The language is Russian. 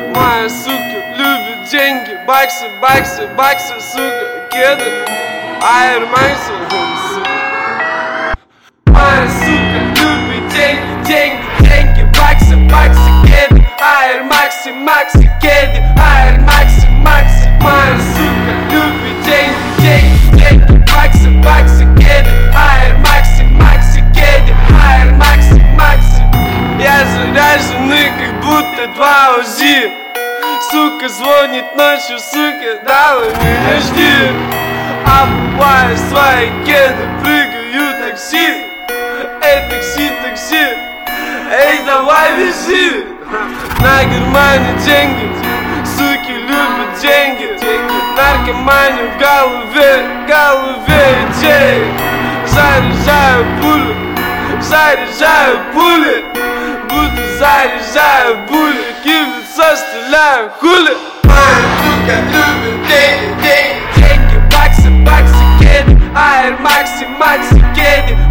Моя сука любит деньги, баксы, баксы, баксы, сука, кеды, Air Max, сука. Моя сука любит деньги, деньги, деньги, баксы, баксы, кеды, Air Max, Макси, кеды, Air Max, Макси. Моя сука любит деньги, деньги, деньги, баксы, баксы, кеды, Air Max, Макси, кеды, Air Max, Макси. Я заряженный, как будто 2 УЗИ. Сука звонит ночью, сука, давай меня жди. Обуваю свои кеды, прыгаю такси. Эй, такси, такси, эй, давай вези. На кармане деньги, суки любят деньги. Наркомания в голове, идеи. Заряжаю пули, заряжаю пули. Буду заряжаю пули, кивлицо стреляю, хули. Моя сука любит деньги, деньги, деньги, баксы, баксы, кеды, Air Max, Макси, кеды.